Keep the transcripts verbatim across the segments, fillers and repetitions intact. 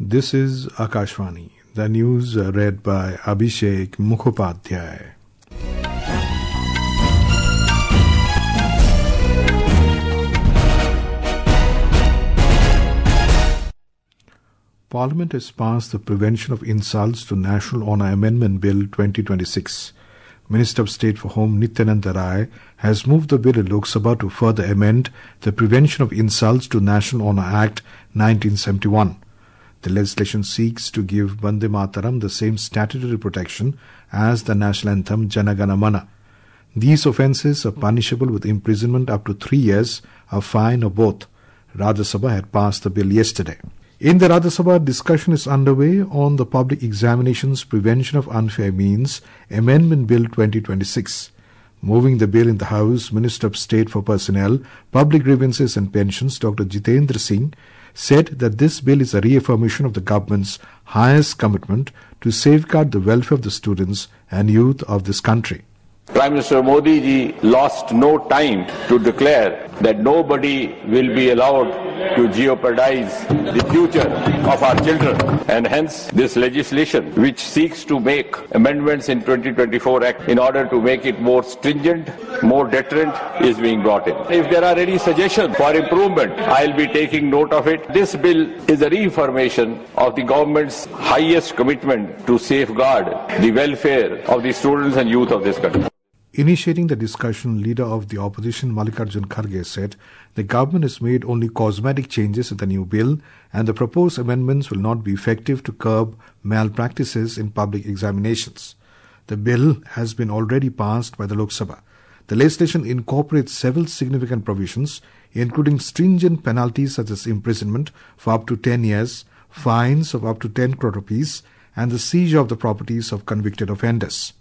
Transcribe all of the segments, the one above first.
This is Akashvani. The news uh, read by Abhishek Mukhopadhyay. Parliament has passed the Prevention of Insults to National Honour Amendment Bill twenty twenty-six. Minister of State for Home Nityananda Rai has moved the bill in Lok Sabha to further amend the Prevention of Insults to National Honour Act nineteen seventy-one. The legislation seeks to give Vande Mataram the same statutory protection as the national anthem Jana Gana Mana. These offences are punishable with imprisonment up to three years, a fine or both. Rajya Sabha had passed the bill yesterday. In the Rajya Sabha, discussion is underway on the Public Examinations Prevention of Unfair Means Amendment Bill twenty twenty-six. Moving the bill in the House, Minister of State for Personnel, Public Grievances and Pensions, Doctor Jitendra Singh, said that this bill is a reaffirmation of the government's highest commitment to safeguard the welfare of the students and youth of this country. Prime Minister Modi ji lost no time to declare that nobody will be allowed to jeopardize the future of our children, and hence this legislation, which seeks to make amendments in twenty twenty-four Act in order to make it more stringent, more deterrent, is being brought in. If there are any suggestions for improvement, I'll be taking note of it. This bill is a reaffirmation of the government's highest commitment to safeguard the welfare of the students and youth of this country. Initiating the discussion, Leader of the Opposition Mallikarjun Kharge said the government has made only cosmetic changes in the new bill and the proposed amendments will not be effective to curb malpractices in public examinations. The bill has been already passed by the Lok Sabha. The legislation incorporates several significant provisions, including stringent penalties such as imprisonment for up to ten years, fines of up to ten crore rupees, and the seizure of the properties of convicted offenders.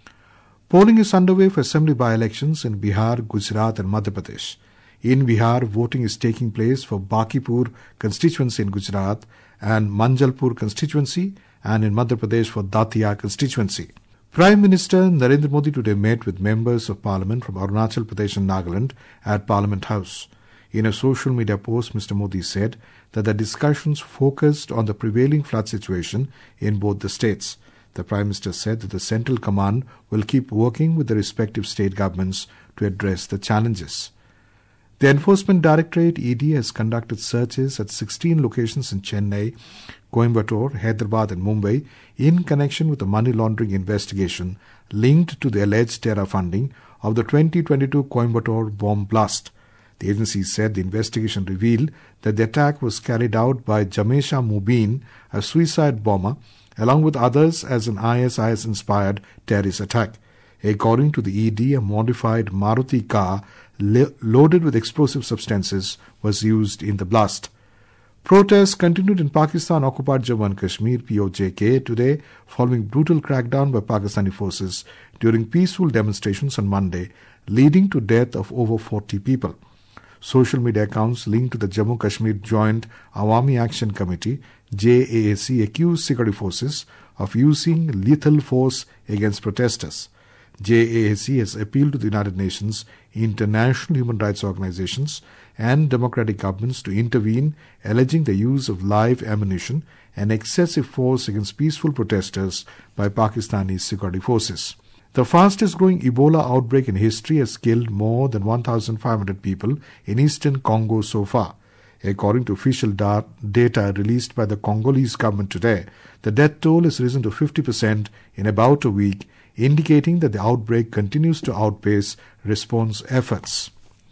Polling is underway for assembly by-elections in Bihar, Gujarat and Madhya Pradesh. In Bihar, voting is taking place for Bakipur constituency in Gujarat and Manjalpur constituency, and in Madhya Pradesh for Datia constituency. Prime Minister Narendra Modi today met with members of Parliament from Arunachal Pradesh and Nagaland at Parliament House. In a social media post, Mister Modi said that the discussions focused on the prevailing flood situation in both the states. The Prime Minister said that the Central Command will keep working with the respective state governments to address the challenges. The Enforcement Directorate E D has conducted searches at sixteen locations in Chennai, Coimbatore, Hyderabad and Mumbai in connection with the money laundering investigation linked to the alleged terror funding of the twenty twenty-two Coimbatore bomb blast. The agency said the investigation revealed that the attack was carried out by Jamesha Mubin, a suicide bomber, along with others as an I S I S-inspired terrorist attack. According to the E D, a modified Maruti car lo- loaded with explosive substances was used in the blast. Protests continued in Pakistan-occupied Jammu and Kashmir P O J K today following brutal crackdown by Pakistani forces during peaceful demonstrations on Monday, leading to death of over forty people. Social media accounts linked to the Jammu Kashmir Joint Awami Action Committee J A A C accused security forces of using lethal force against protesters. J A A C has appealed to the United Nations, international human rights organizations and democratic governments to intervene, alleging the use of live ammunition and excessive force against peaceful protesters by Pakistani security forces. The fastest growing Ebola outbreak in history has killed more than one thousand five hundred people in eastern Congo so far. According to official da- data released by the Congolese government today, the death toll has risen to fifty percent in about a week, indicating that the outbreak continues to outpace response efforts.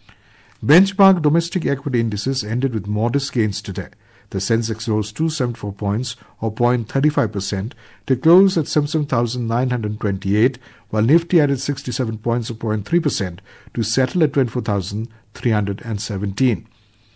Benchmark domestic equity indices ended with modest gains today. The Sensex rose two hundred seventy-four points or zero point three five percent to close at seventy-seven thousand nine hundred twenty-eight, while Nifty added sixty-seven points or zero point three percent to settle at twenty-four thousand three hundred seventeen.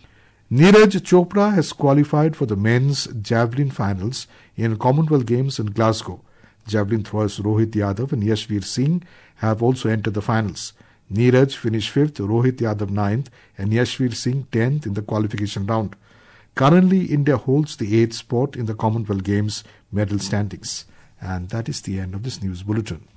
Neeraj Chopra has qualified for the men's javelin finals in Commonwealth Games in Glasgow. Javelin throwers Rohit Yadav and Yashveer Singh have also entered the finals. Neeraj finished fifth, Rohit Yadav ninth and Yashveer Singh tenth in the qualification round. Currently, India holds the eighth spot in the Commonwealth Games medal standings. And that is the end of this news bulletin.